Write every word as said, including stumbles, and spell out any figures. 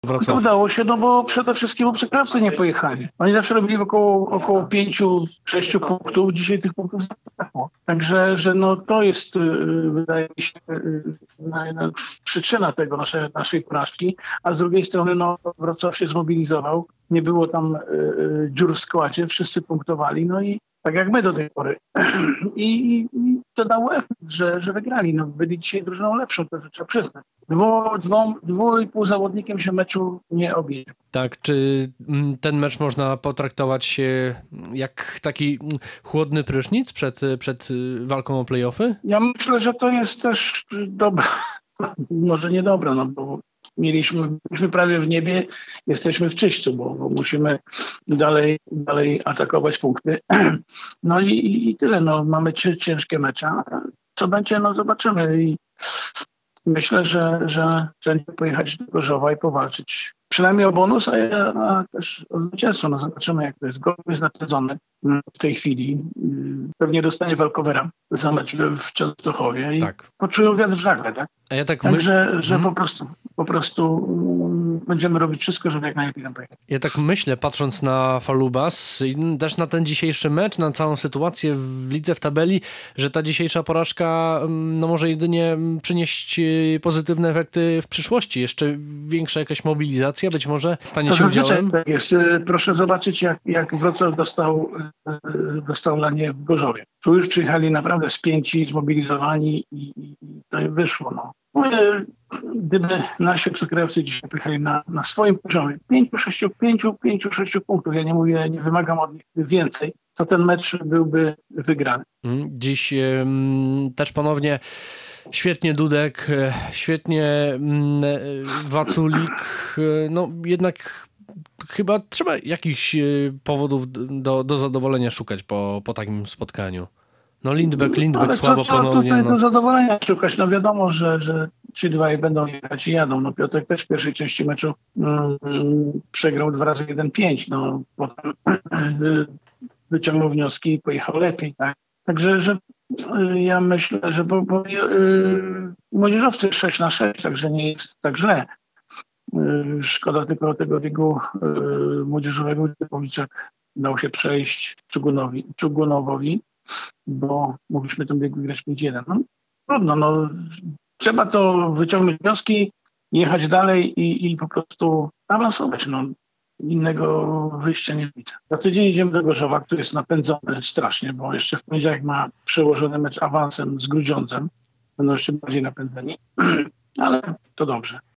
Wrocław. Udało się, no bo przede wszystkim przekrowcy nie pojechali. Oni zawsze robili około, około pięciu, sześciu punktów. Dzisiaj tych punktów zabrakło. Także, że no to jest, wydaje mi się, przyczyna tego naszej, naszej porażki. A z drugiej strony, no Wrocław się zmobilizował. Nie było tam dziur w składzie. Wszyscy punktowali. No i tak jak my do tej pory. I, i to dało efekt, że, że wygrali. No, byli dzisiaj drużyną lepszą, to trzeba przyznać. Dwu, dwom, dwu i pół zawodnikiem się meczu nie objedzie. Tak, czy ten mecz można potraktować jak taki chłodny prysznic przed, przed walką o play-offy? Ja myślę, że to jest też dobre. Może niedobre, no bo mieliśmy, byliśmy prawie w niebie, jesteśmy w czyśćcu, bo, bo musimy dalej, dalej atakować punkty. No i, i tyle, no mamy trzy ciężkie mecze. Co będzie, no zobaczymy. I myślę, że, że trzeba pojechać do Gorzowa i powalczyć. Przynajmniej o bonus, a, a też o zwycięstwo. No zobaczymy, jak to jest. Gorzów jest natradzony w tej chwili. Pewnie dostanie walkowera za mecz w Częstochowie i tak. Poczują wiatr w żagle, tak? A ja tak Także, my... że hmm. po prostu, po prostu będziemy robić wszystko, żeby jak najlepiej tam pojechać. Ja tak myślę, patrząc na Falubas i też na ten dzisiejszy mecz, na całą sytuację w lidze, w tabeli, że ta dzisiejsza porażka no może jedynie przynieść pozytywne efekty w przyszłości. Jeszcze większa jakaś mobilizacja być może stanie to się udziałem. Tak jest. Proszę zobaczyć, jak, jak Wrocław dostał, dostał lanie w Gorzowie. Tu już przyjechali naprawdę spięci, zmobilizowani i, i to wyszło. No. Mówię, gdyby nasi cukrowcy dzisiaj pojechali na, na swoim poziomie, pięciu, sześciu, pięciu, pięciu, sześciu punktów, ja nie mówię, nie wymagam od nich więcej, to ten mecz byłby wygrany. Dziś um, też ponownie świetnie Dudek, świetnie um, Waculik, no jednak chyba trzeba jakichś powodów do, do zadowolenia szukać po, po takim spotkaniu. No Lindbeck, Lindbeck ale słabo co, co ponownie. tutaj no. do zadowolenia szukać? No wiadomo, że, że ci dwaj będą jechać i jadą. No Piotrek też w pierwszej części meczu mm, przegrał dwa razy jeden pięć. No potem wyciągnął wnioski i pojechał lepiej. Tak? Także że, y, ja myślę, że bo, bo y, młodzieżowcy sześć na sześć, także nie jest tak źle. Y, szkoda tylko tego biegu y, młodzieżowego, gdzie Policzek dał się przejść Czugunowi, Czugunowowi, bo mogliśmy ten bieg wygrać pięć jeden. No trudno, no trzeba to wyciągnąć wnioski, jechać dalej i, i po prostu awansować. No, innego wyjścia nie widzę. Za tydzień idziemy do Gorzowa, który jest napędzony strasznie, bo jeszcze w poniedziałek ma przełożony mecz awansem z Grudziądzem. Będą jeszcze bardziej napędzeni, ale to dobrze.